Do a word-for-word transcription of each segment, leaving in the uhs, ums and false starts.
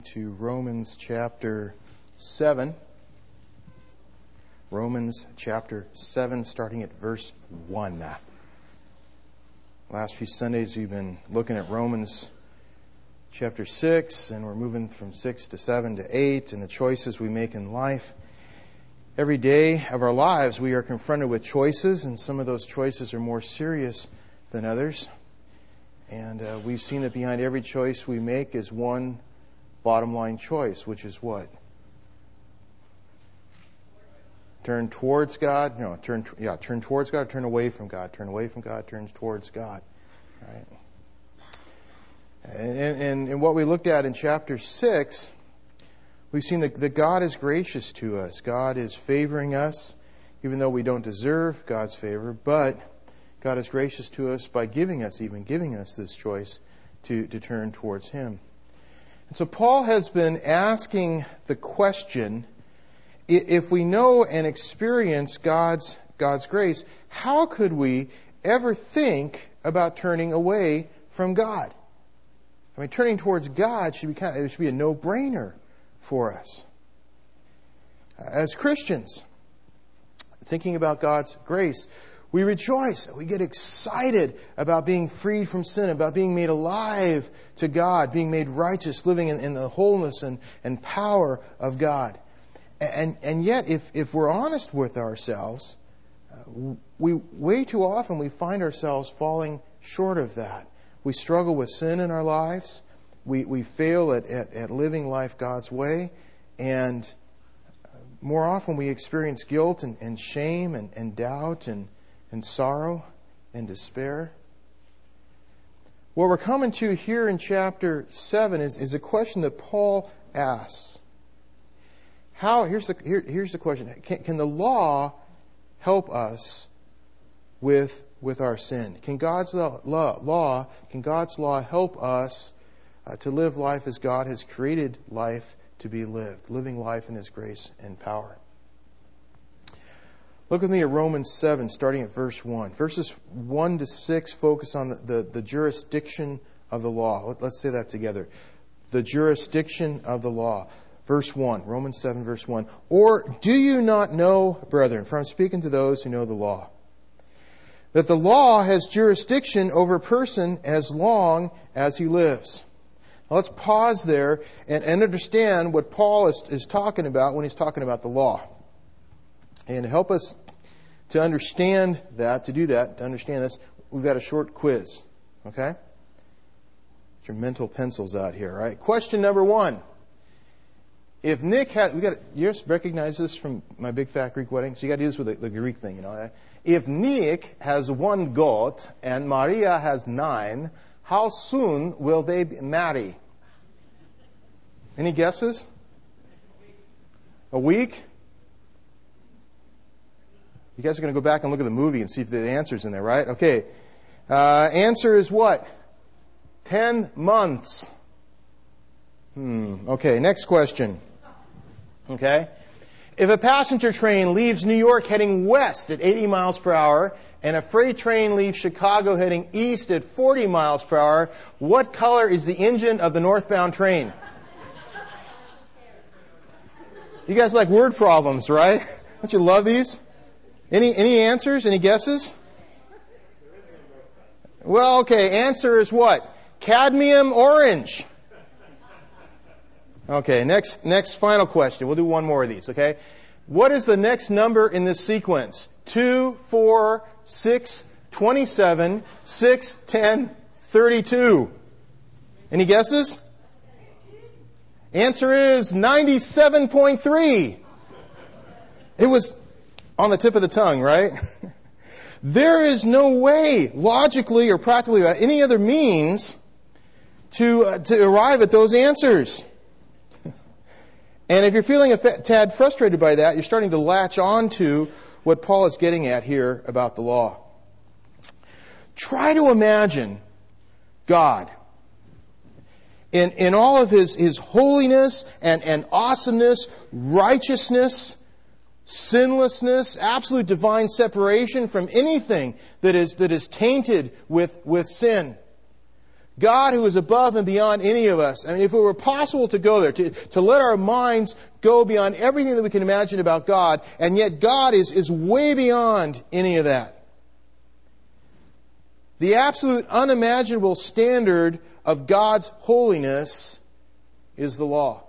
To Romans chapter seven. Romans chapter seven, starting at verse one. Last few Sundays we've been looking at Romans chapter six, and we're moving from six to seven to eight, and the choices we make in life. Every day of our lives we are confronted with choices, and some of those choices are more serious than others. And uh, we've seen that behind every choice we make is one bottom line choice, which is what? Turn towards God? No, turn yeah, turn towards God, or turn away from God. Turn away from God, turns towards God. Right? And, and, and what we looked at in chapter six, we've seen that, that God is gracious to us. God is favoring us, even though we don't deserve God's favor, but God is gracious to us by giving us, even giving us this choice to, to turn towards Him. So Paul has been asking the question, if we know and experience God's God's grace, how could we ever think about turning away from God? I mean, turning towards God should be kind of, it should be a no-brainer for us. As Christians, thinking about God's grace, we rejoice, we get excited about being freed from sin, about being made alive to God, being made righteous, living in, in the wholeness and, and power of God. And, and yet, if, if we're honest with ourselves, uh, we way too often we find ourselves falling short of that. We struggle with sin in our lives. We, we fail at, at, at living life God's way. And more often we experience guilt and, and shame and, and doubt and and sorrow and despair. What we're coming to here in chapter seven is, is a question that Paul asks. How? Here's the here, here's the question: Can, can the law help us with with our sin? Can God's law, law can God's law help us uh, to live life as God has created life to be lived, living life in His grace and power? Look with me at Romans seven, starting at verse one. Verses one to six focus on the, the, the jurisdiction of the law. Let, let's say that together. The jurisdiction of the law. Verse one, Romans seven, verse one. Or do you not know, brethren, for I'm speaking to those who know the law, that the law has jurisdiction over a person as long as he lives? Now let's pause there and, and understand what Paul is, is talking about when he's talking about the law. And to help us to understand that, to do that, to understand this, we've got a short quiz. Okay? Get your mental pencils out here, right? Question number one. If Nick had, we got, you just recognize this from my big fat Greek wedding? So you got to do this with the, the Greek thing, you know. If Nick has one goat and Maria has nine, how soon will they marry? Any guesses? A week? You guys are going to go back and look at the movie and see if the answer's in there, right? Okay. Uh, answer is what? Ten months. Hmm. Okay, next question. Okay. If a passenger train leaves New York heading west at eighty miles per hour and a freight train leaves Chicago heading east at forty miles per hour, what color is the engine of the northbound train? You guys like word problems, right? Don't you love these? Any any answers? Any guesses? Well, okay. Answer is what? Cadmium orange. Okay. Next next final question. We'll do one more of these. Okay. What is the next number in this sequence? Two, four, six, twenty-seven, six, ten, thirty-two. Any guesses? Answer is ninety-seven point three. It was on the tip of the tongue, right? There is no way, logically or practically, by any other means, to uh, to arrive at those answers. And if you're feeling a tad frustrated by that, you're starting to latch on to what Paul is getting at here about the law. Try to imagine God in in all of His, his holiness and, and awesomeness, righteousness, sinlessness, absolute divine separation from anything that is that is tainted with, with sin. God who is above and beyond any of us. I mean, if it were possible to go there, to, to let our minds go beyond everything that we can imagine about God, and yet God is, is way beyond any of that. The absolute unimaginable standard of God's holiness is the law.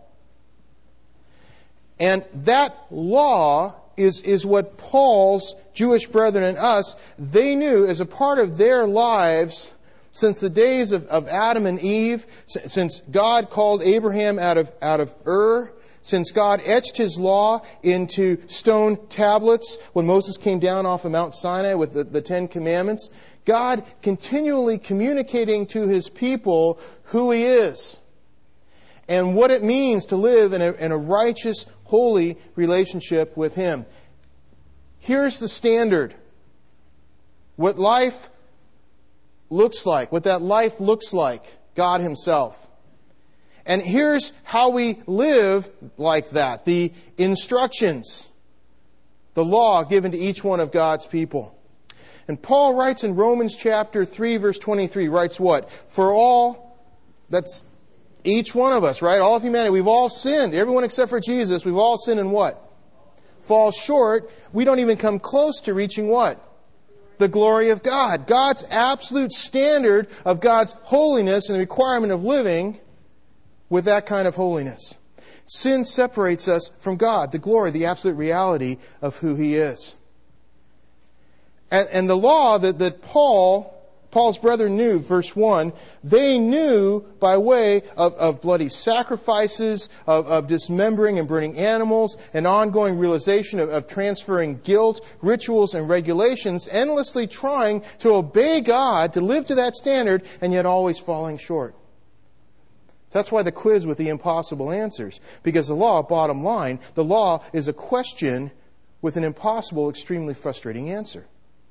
And that law is, is what Paul's Jewish brethren and us, they knew as a part of their lives since the days of, of Adam and Eve, since God called Abraham out of, out of Ur, since God etched His law into stone tablets when Moses came down off of Mount Sinai with the, the Ten Commandments, God continually communicating to His people who He is and what it means to live in a, in a righteous, holy relationship with Him. Here's the standard. What life looks like, what that life looks like, God Himself. And here's how we live like that. The instructions, the law given to each one of God's people. And Paul writes in Romans chapter three, verse twenty-three, writes what? For all, that's each one of us, right? All of humanity, we've all sinned. Everyone except for Jesus, we've all sinned and what? Fall short. We don't even come close to reaching what? The glory of God. God's absolute standard of God's holiness and the requirement of living with that kind of holiness. Sin separates us from God, the glory, the absolute reality of who He is. And, and the law that, that Paul, Paul's brethren knew, verse one, they knew by way of, of bloody sacrifices, of, of dismembering and burning animals, an ongoing realization of, of transferring guilt, rituals and regulations, endlessly trying to obey God, to live to that standard, and yet always falling short. That's why the quiz with the impossible answers. Because the law, bottom line, the law is a question with an impossible, extremely frustrating answer.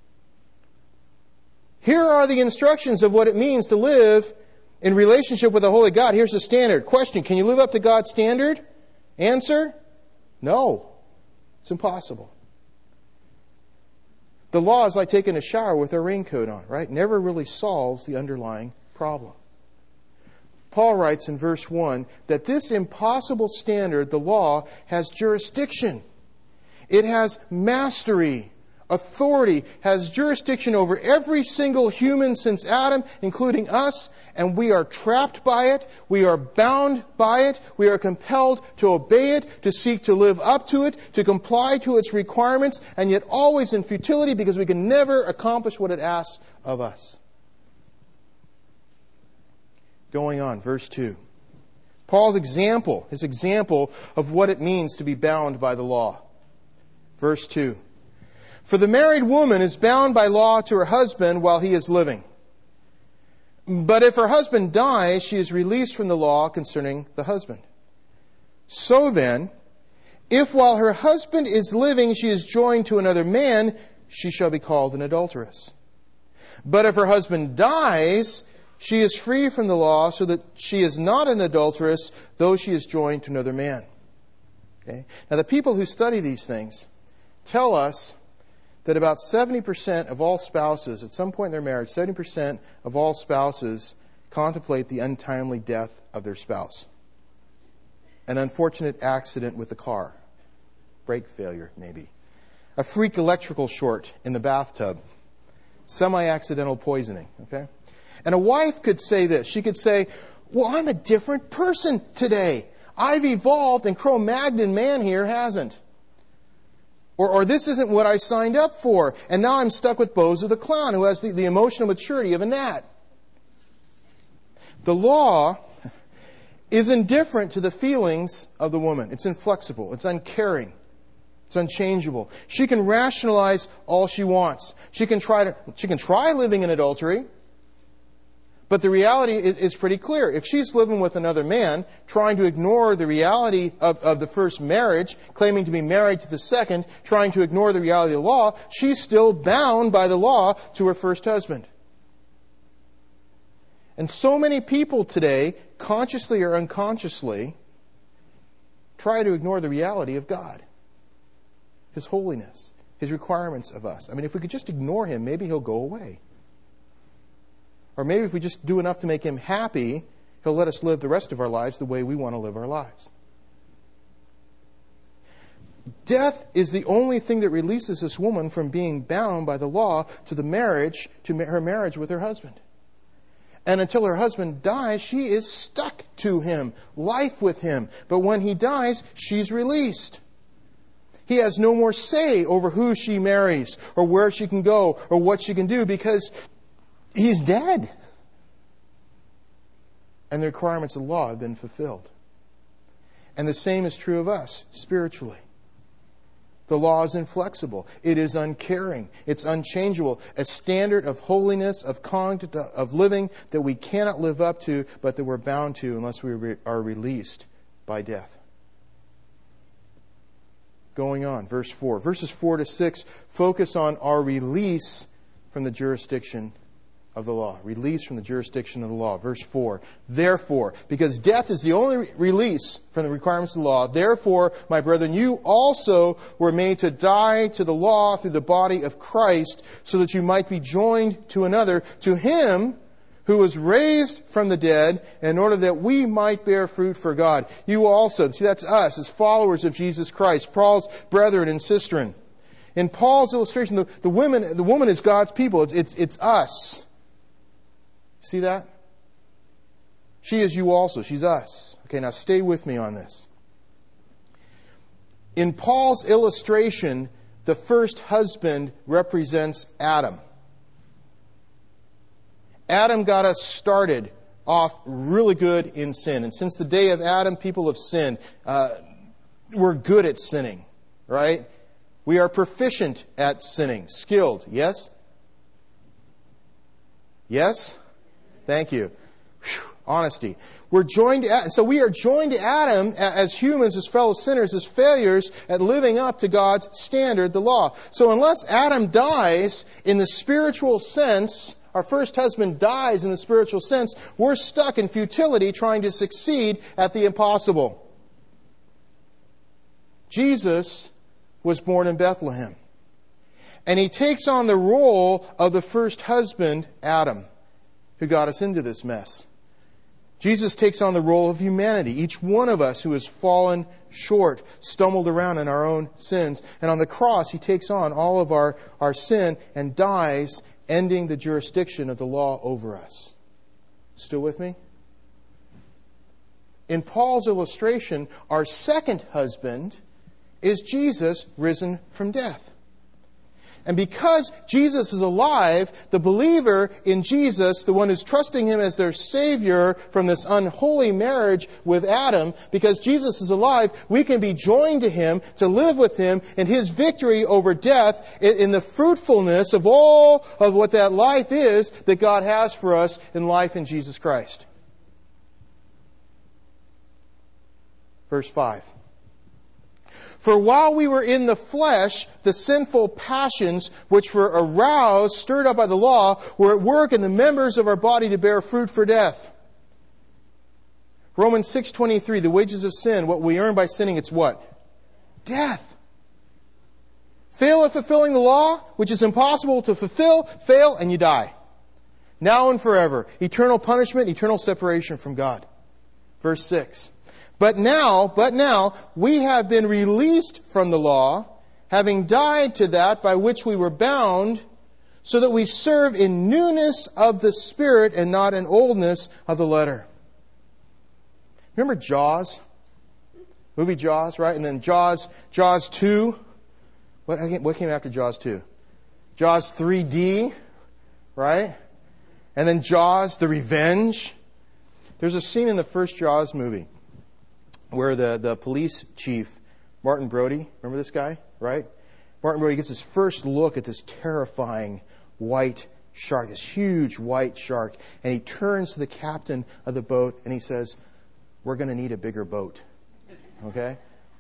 Here are the instructions of what it means to live in relationship with the Holy God. Here's the standard. Question, can you live up to God's standard? Answer, no. It's impossible. The law is like taking a shower with a raincoat on, right? Never really solves the underlying problem. Paul writes in verse one that this impossible standard, the law, has jurisdiction. It has mastery. Authority, has jurisdiction over every single human since Adam, including us, and we are trapped by it, we are bound by it, we are compelled to obey it, to seek to live up to it, to comply to its requirements, and yet always in futility because we can never accomplish what it asks of us. Going on, verse two. Paul's example, his example of what it means to be bound by the law. Verse two. For the married woman is bound by law to her husband while he is living. But if her husband dies, she is released from the law concerning the husband. So then, if while her husband is living she is joined to another man, she shall be called an adulteress. But if her husband dies, she is free from the law, so that she is not an adulteress, though she is joined to another man. Okay? Now the people who study these things tell us that about seventy percent of all spouses, at some point in their marriage, seventy percent of all spouses contemplate the untimely death of their spouse. An unfortunate accident with the car. Brake failure, maybe. A freak electrical short in the bathtub. Semi-accidental poisoning, okay? And a wife could say this. She could say, well, I'm a different person today. I've evolved and Cro-Magnon man here hasn't. Or, or this isn't what I signed up for. And now I'm stuck with Bozo the Clown, who has the, the emotional maturity of a gnat. The law is indifferent to the feelings of the woman. It's inflexible. It's uncaring. It's unchangeable. She can rationalize all she wants. She can try to, she can try living in adultery. But the reality is pretty clear. If she's living with another man, trying to ignore the reality of, of the first marriage, claiming to be married to the second, trying to ignore the reality of the law, she's still bound by the law to her first husband. And so many people today, consciously or unconsciously, try to ignore the reality of God, His holiness, His requirements of us. I mean, if we could just ignore Him, maybe He'll go away. Or maybe if we just do enough to make Him happy, He'll let us live the rest of our lives the way we want to live our lives. Death is the only thing that releases this woman from being bound by the law to the marriage, to her marriage with her husband. And until her husband dies, she is stuck to him, life with him. But when he dies, she's released. He has no more say over who she marries, or where she can go, or what she can do, because he's dead. And the requirements of the law have been fulfilled. And the same is true of us, spiritually. The law is inflexible. It is uncaring. It's unchangeable. A standard of holiness, of conduct, of living that we cannot live up to, but that we're bound to unless we re- are released by death. Going on, verse four. Verses four to six focus on our release from the jurisdiction of the law. Release from the jurisdiction of the law. Verse four. Therefore, because death is the only release from the requirements of the law, therefore, my brethren, you also were made to die to the law through the body of Christ, so that you might be joined to another, to Him who was raised from the dead, in order that we might bear fruit for God. You also, see, that's us as followers of Jesus Christ, Paul's brethren and sistren. In Paul's illustration, the, the women, the woman is God's people. It's, it's, it's us. See that? She is you also. She's us. Okay, now stay with me on this. In Paul's illustration, the first husband represents Adam. Adam got us started off really good in sin. And since the day of Adam, people have sinned. Uh, we're good at sinning, right? We are proficient at sinning. Skilled, yes? Yes? Thank you. Whew, honesty. We're joined to, so we are joined to Adam as humans, as fellow sinners, as failures at living up to God's standard, the law. So unless Adam dies in the spiritual sense, our first husband dies in the spiritual sense, we're stuck in futility trying to succeed at the impossible. Jesus was born in Bethlehem. And He takes on the role of the first husband, Adam, who got us into this mess. Jesus takes on the role of humanity, each one of us who has fallen short, stumbled around in our own sins. And on the cross, He takes on all of our, our sin and dies, ending the jurisdiction of the law over us. Still with me? In Paul's illustration, our second husband is Jesus risen from death. And because Jesus is alive, the believer in Jesus, the one who's trusting Him as their Savior from this unholy marriage with Adam, because Jesus is alive, we can be joined to Him, to live with Him in His victory over death, in the fruitfulness of all of what that life is that God has for us in life in Jesus Christ. Verse five. For while we were in the flesh, the sinful passions which were aroused, stirred up by the law, were at work in the members of our body to bear fruit for death. Romans six twenty-three, the wages of sin, what we earn by sinning, it's what? Death. Fail at fulfilling the law, which is impossible to fulfill, fail, and you die. Now and forever. Eternal punishment, eternal separation from God. Verse six. But now, but now, we have been released from the law, having died to that by which we were bound, so that we serve in newness of the Spirit and not in oldness of the letter. Remember Jaws? Movie Jaws, right? And then Jaws, Jaws two. What, what came after Jaws two? Jaws three D, right? And then Jaws, the Revenge. There's a scene in the first Jaws movie where the, the police chief, Martin Brody, remember this guy, right? Martin Brody gets his first look at this terrifying white shark, this huge white shark, and he turns to the captain of the boat and he says, "We're going to need a bigger boat." Okay?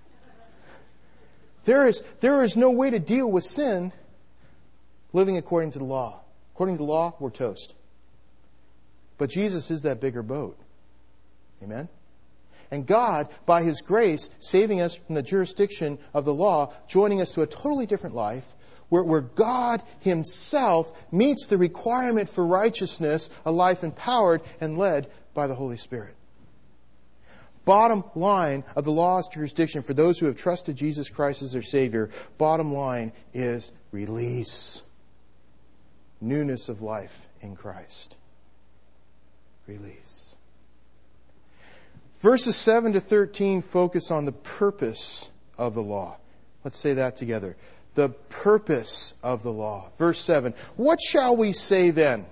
There is, there is no way to deal with sin living according to the law. According to the law, we're toast. But Jesus is that bigger boat. Amen? And God, by His grace, saving us from the jurisdiction of the law, joining us to a totally different life, where, where God Himself meets the requirement for righteousness, a life empowered and led by the Holy Spirit. Bottom line of the law's jurisdiction for those who have trusted Jesus Christ as their Savior, bottom line is release. Newness of life in Christ. Release. Verses seven to thirteen focus on the purpose of the law. Let's say that together. The purpose of the law. Verse seven. What shall we say then?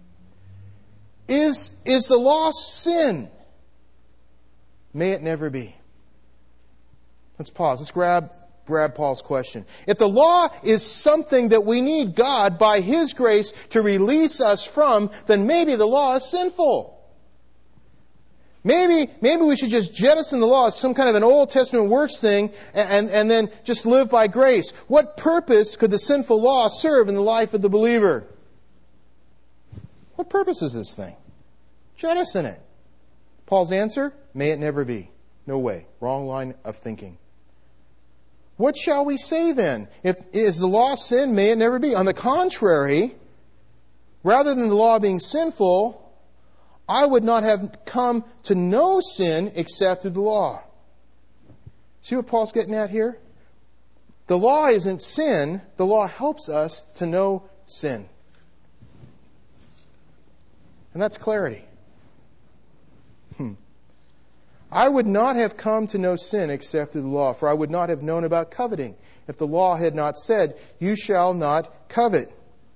Is, is the law sin? May it never be. Let's pause. Let's grab, grab Paul's question. If the law is something that we need God by His grace to release us from, then maybe the law is sinful. Maybe, maybe we should just jettison the law as some kind of an Old Testament works thing and, and, and then just live by grace. What purpose could the sinful law serve in the life of the believer? What purpose is this thing? Jettison it. Paul's answer? May it never be. No way. Wrong line of thinking. What shall we say then? If is the law sin? May it never be. On the contrary, rather than the law being sinful, I would not have come to know sin except through the law. See what Paul's getting at here? The law isn't sin. The law helps us to know sin. And that's clarity. Hmm. I would not have come to know sin except through the law, for I would not have known about coveting if the law had not said, "You shall not covet."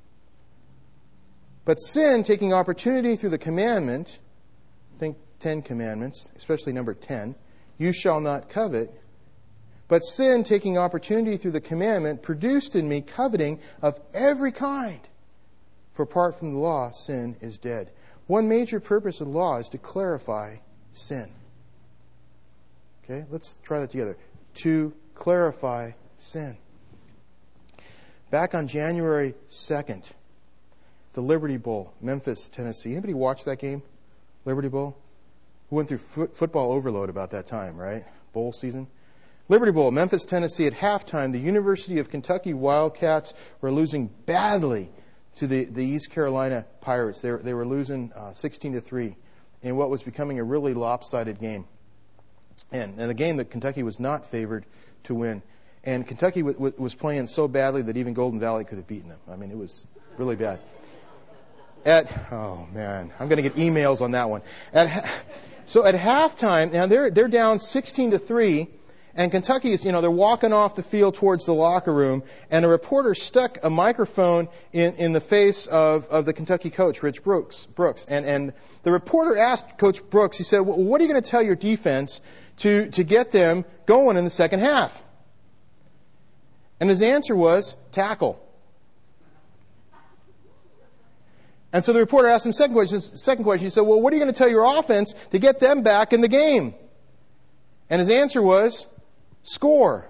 But sin, taking opportunity through the commandment, think Ten Commandments, especially number ten, "You shall not covet." But sin, taking opportunity through the commandment, produced in me coveting of every kind. For apart from the law, sin is dead. One major purpose of the law is to clarify sin. Okay, let's try that together. To clarify sin. Back on January second, the Liberty Bowl, Memphis, Tennessee. Anybody watch that game? Liberty Bowl? We went through foot, football overload about that time, right? Bowl season. Liberty Bowl, Memphis, Tennessee. At halftime, the University of Kentucky Wildcats were losing badly to the, the East Carolina Pirates. They were, they were losing uh, sixteen to three in what was becoming a really lopsided game. And, and a game that Kentucky was not favored to win. And Kentucky w- w- was playing so badly that even Golden Valley could have beaten them. I mean, it was really bad. At oh man, I'm going to get emails on that one. At so at halftime, now they're they're down sixteen to three, and Kentucky is you know they're walking off the field towards the locker room, and a reporter stuck a microphone in, in the face of, of the Kentucky coach, Rich Brooks. Brooks, and and the reporter asked Coach Brooks. He said, well, "What are you going to tell your defense to to get them going in the second half?" And his answer was tackle. And so the reporter asked him second question. Second question, he said, "Well, what are you going to tell your offense to get them back in the game?" And his answer was, "Score."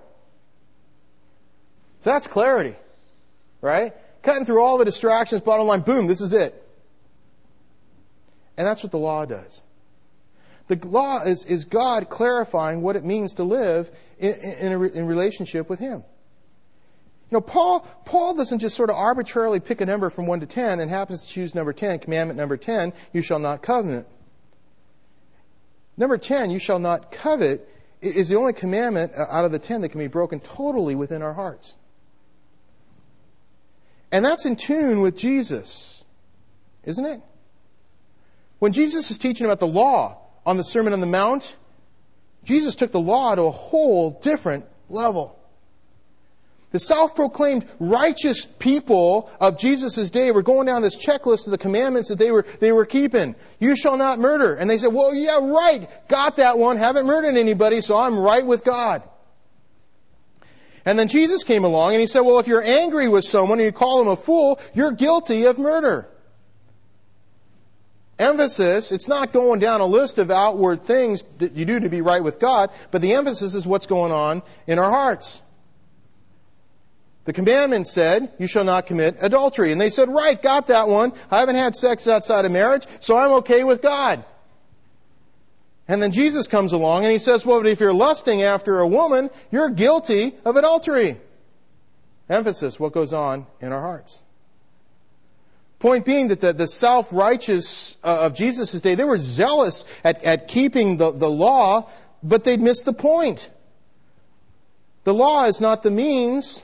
So that's clarity, right? Cutting through all the distractions. Bottom line, boom, this is it. And that's what the law does. The law is, is God clarifying what it means to live in, in, a, in relationship with Him. You know, Paul, Paul doesn't just sort of arbitrarily pick a number from one to ten and happens to choose number ten, commandment number ten, you shall not covet. Number ten, you shall not covet, is the only commandment out of the ten that can be broken totally within our hearts. And that's in tune with Jesus, isn't it? When Jesus is teaching about the law on the Sermon on the Mount, Jesus took the law to a whole different level. The self-proclaimed righteous people of Jesus' day were going down this checklist of the commandments that they were they were keeping. You shall not murder. And they said, well, yeah, right. Got that one. Haven't murdered anybody, so I'm right with God. And then Jesus came along and He said, well, if you're angry with someone and you call them a fool, you're guilty of murder. Emphasis, it's not going down a list of outward things that you do to be right with God, but the emphasis is what's going on in our hearts. The commandment said, you shall not commit adultery. And they said, right, got that one. I haven't had sex outside of marriage, so I'm okay with God. And then Jesus comes along and He says, well, but if you're lusting after a woman, you're guilty of adultery. Emphasis, what goes on in our hearts. Point being that the, the self-righteous uh, of Jesus' day, they were zealous at, at keeping the, the law, but they'd missed the point. The law is not the means.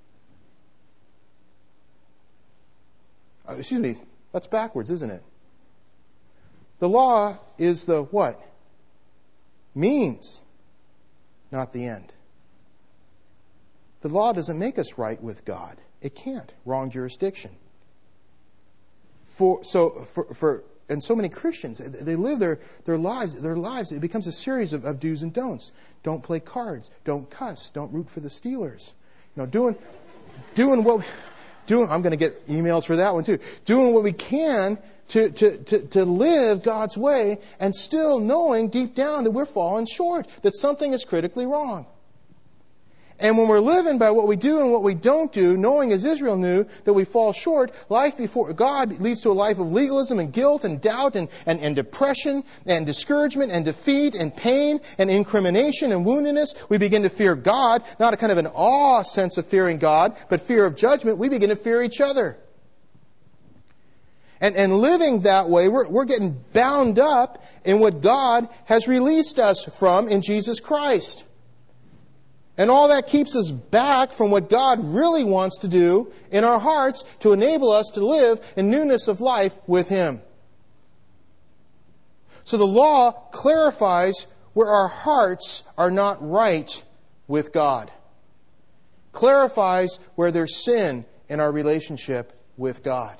Uh, excuse me, that's backwards, isn't it? The law is the what? Means, not the end. The law doesn't make us right with God. It can't. Wrong jurisdiction. For so for, for and so many Christians, they live their, their lives, their lives, it becomes a series of, of do's and don'ts. Don't play cards, don't cuss, don't root for the Steelers. You know, doing doing what doing I'm gonna get emails for that one too. Doing what we can to, to, to, to live God's way, and still knowing deep down that we're falling short, that something is critically wrong. And when we're living by what we do and what we don't do, knowing as Israel knew that we fall short, life before God leads to a life of legalism and guilt and doubt and, and, and depression and discouragement and defeat and pain and incrimination and woundedness. We begin to fear God, not a kind of an awe sense of fearing God, but fear of judgment. We begin to fear each other. And, and living that way, we're, we're getting bound up in what God has released us from in Jesus Christ. And all that keeps us back from what God really wants to do in our hearts to enable us to live in newness of life with Him. So the law clarifies where our hearts are not right with God. Clarifies where there's sin in our relationship with God.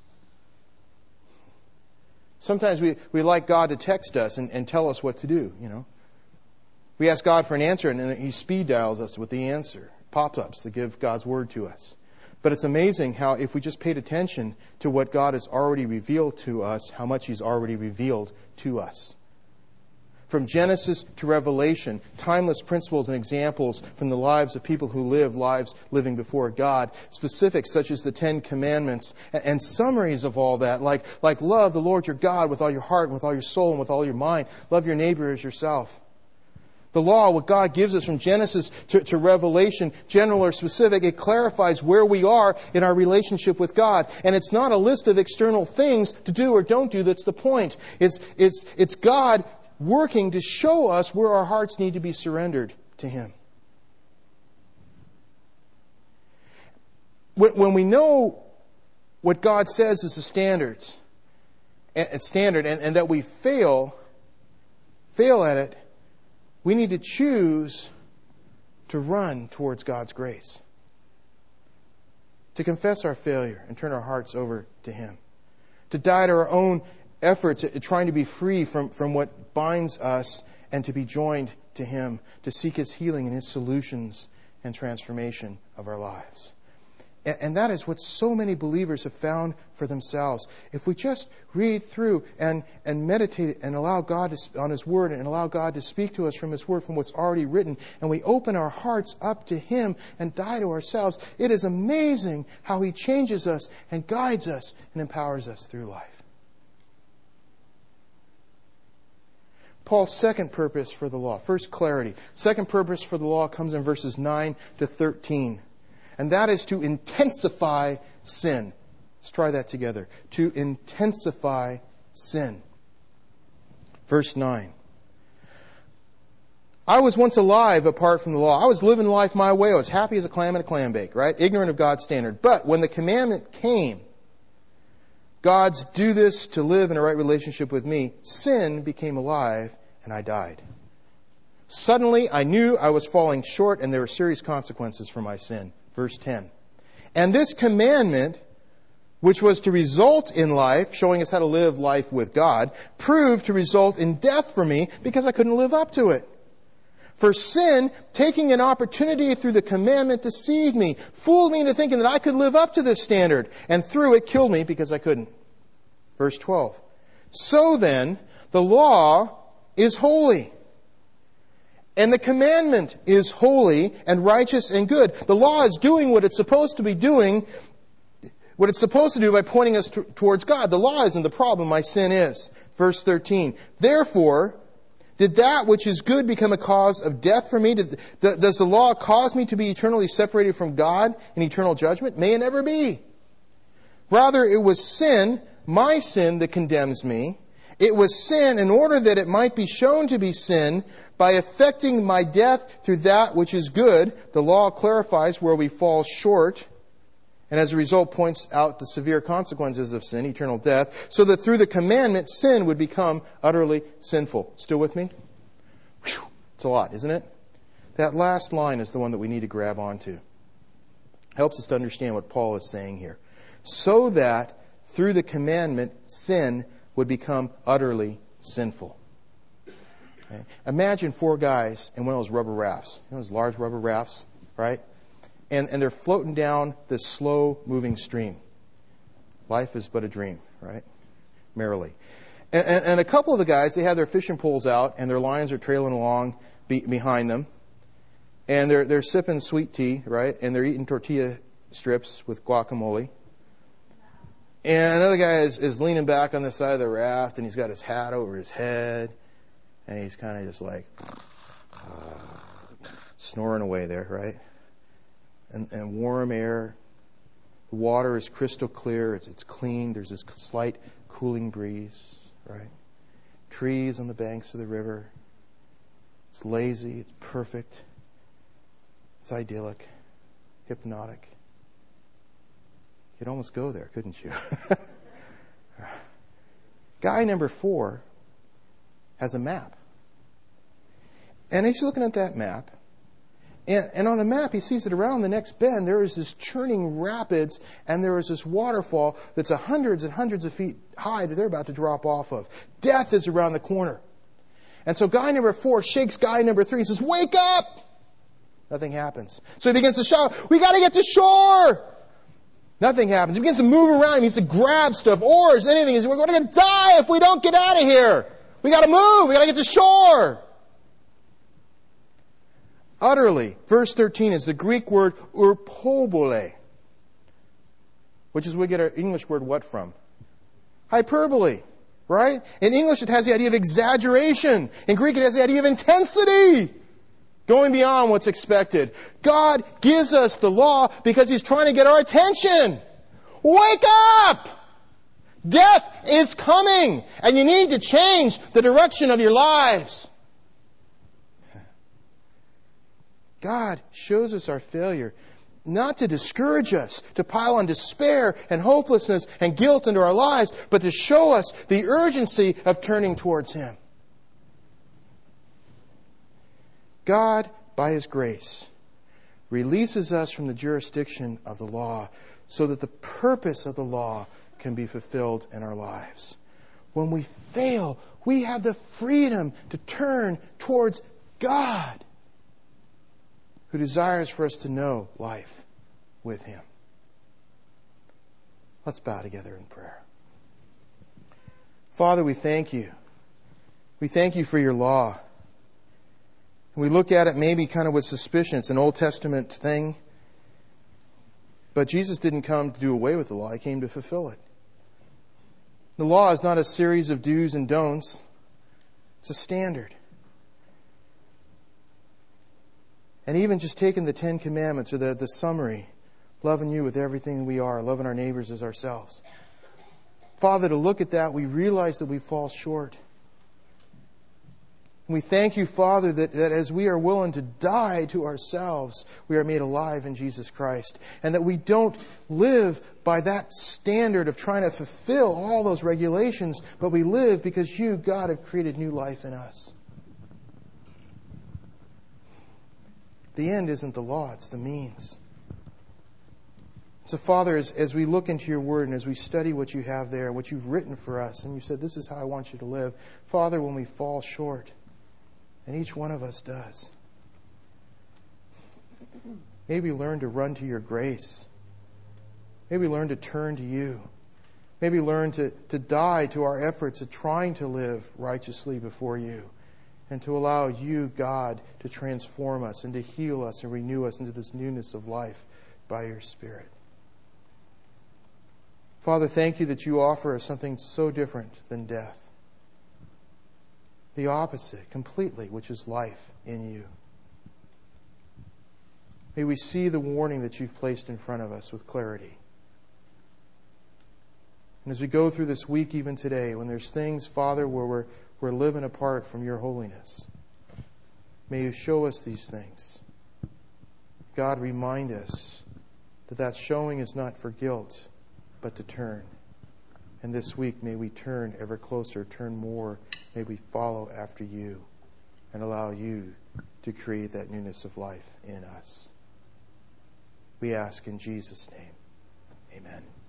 Sometimes we, we like God to text us and, and tell us what to do, you know. We ask God for an answer, and then He speed dials us with the answer. Pop-ups to give God's Word to us. But it's amazing how if we just paid attention to what God has already revealed to us, how much He's already revealed to us. From Genesis to Revelation, timeless principles and examples from the lives of people who live lives living before God. Specifics such as the Ten Commandments and, and summaries of all that, like, like love the Lord your God with all your heart and with all your soul and with all your mind. Love your neighbor as yourself. The law, what God gives us from Genesis to, to Revelation, general or specific, it clarifies where we are in our relationship with God. And it's not a list of external things to do or don't do that's the point. It's, it's, it's God working to show us where our hearts need to be surrendered to Him. When, when we know what God says is the standards, a standard, and, and that we fail, fail at it, we need to choose to run towards God's grace. To confess our failure and turn our hearts over to Him. To die to our own efforts at trying to be free from, from what binds us and to be joined to Him. To seek His healing and His solutions and transformation of our lives. And, and that is what so many believers have found for themselves. If we just read through and, and meditate and allow God to, on His Word and allow God to speak to us from His Word, from what's already written, and we open our hearts up to Him and die to ourselves, it is amazing how He changes us and guides us and empowers us through life. Paul's second purpose for the law. First, clarity. Second purpose for the law comes in verses nine to thirteen. And that is to intensify sin. Let's try that together. To intensify sin. Verse nine. I was once alive apart from the law. I was living life my way. I was happy as a clam in a clam bake, right? Ignorant of God's standard. But when the commandment came, God's do this to live in a right relationship with me, sin became alive and I died. Suddenly I knew I was falling short and there were serious consequences for my sin. Verse ten. And this commandment, which was to result in life, showing us how to live life with God, proved to result in death for me because I couldn't live up to it. For sin, taking an opportunity through the commandment, deceived me, fooled me into thinking that I could live up to this standard, and through it killed me because I couldn't. Verse twelve. So then, the law is holy. And the commandment is holy and righteous and good. The law is doing what it's supposed to be doing, what it's supposed to do by pointing us t- towards God. The law isn't the problem, my sin is. Verse thirteen. Therefore, Did that which is good become a cause of death for me? Did, does the law cause me to be eternally separated from God in eternal judgment? May it never be. Rather, it was sin, my sin, that condemns me. It was sin in order that it might be shown to be sin by effecting my death through that which is good. The law clarifies where we fall short, and as a result points out the severe consequences of sin, eternal death, so that through the commandment, sin would become utterly sinful. Still with me? Whew, it's a lot, isn't it? That last line is the one that we need to grab onto. Helps us to understand what Paul is saying here. So that through the commandment, sin would become utterly sinful. Okay? Imagine four guys in one of those rubber rafts. You know those large rubber rafts, right? And, and they're floating down this slow-moving stream. Life is but a dream, right? Merrily. And, and, and a couple of the guys, they have their fishing poles out, and their lines are trailing along be, behind them. And they're they're sipping sweet tea, right? And they're eating tortilla strips with guacamole. And another guy is, is leaning back on the side of the raft, and he's got his hat over his head, and he's kind of just like uh, snoring away there, right? And, and warm air. The water is crystal clear. It's it's clean. There's this slight cooling breeze, right? Trees on the banks of the river. It's lazy. It's perfect. It's idyllic, hypnotic. You could almost go there, couldn't you? Guy number four has a map. And he's looking at that map. And, and on the map, he sees that around the next bend, there is this churning rapids, and there is this waterfall that's a hundreds and hundreds of feet high that they're about to drop off of. Death is around the corner. And so guy number four shakes guy number three and says, "Wake up!" Nothing happens. So he begins to shout, "We got to get to shore!" Nothing happens. He begins to move around. He needs to grab stuff, oars, anything. He says, "We're going to die if we don't get out of here. We got to move. We got to get to shore." Utterly, verse thirteen is the Greek word urpobole, which is where we get our English word what from? Hyperbole, right? In English, it has the idea of exaggeration. In Greek, it has the idea of intensity, going beyond what's expected. God gives us the law because He's trying to get our attention. Wake up! Death is coming, and you need to change the direction of your lives. God shows us our failure not to discourage us, to pile on despair and hopelessness and guilt into our lives, but to show us the urgency of turning towards Him. God, by His grace, releases us from the jurisdiction of the law so that the purpose of the law can be fulfilled in our lives. When we fail, we have the freedom to turn towards God, who desires for us to know life with Him. Let's bow together in prayer. Father, we thank You. We thank You for Your law. We look at it maybe kind of with suspicion. It's an Old Testament thing. But Jesus didn't come to do away with the law. He came to fulfill it. The law is not a series of do's and don'ts. It's a standard. And even just taking the Ten Commandments or the, the summary, loving You with everything we are, loving our neighbors as ourselves. Father, to look at that, we realize that we fall short. And we thank You, Father, that, that as we are willing to die to ourselves, we are made alive in Jesus Christ. And that we don't live by that standard of trying to fulfill all those regulations, but we live because You, God, have created new life in us. The end isn't the law, it's the means. So, Father, as, as we look into Your Word and as we study what You have there, what You've written for us, and You said, this is how I want You to live. Father, when we fall short, and each one of us does, maybe learn to run to Your grace. Maybe learn to turn to You. Maybe learn to, to die to our efforts at trying to live righteously before You. And to allow You, God, to transform us and to heal us and renew us into this newness of life by Your Spirit. Father, thank You that You offer us something so different than death. the opposite completely, which is life in you. May we see the warning that you've placed in front of us with clarity. And as we go through this week, even today, when there's things, Father, where we're, we're living apart from your holiness, may you show us these things. God, remind us that that showing is not for guilt, but to turn. And this week, may we turn ever closer, turn more. May we follow after you and allow you to create that newness of life in us. We ask in Jesus' name. Amen.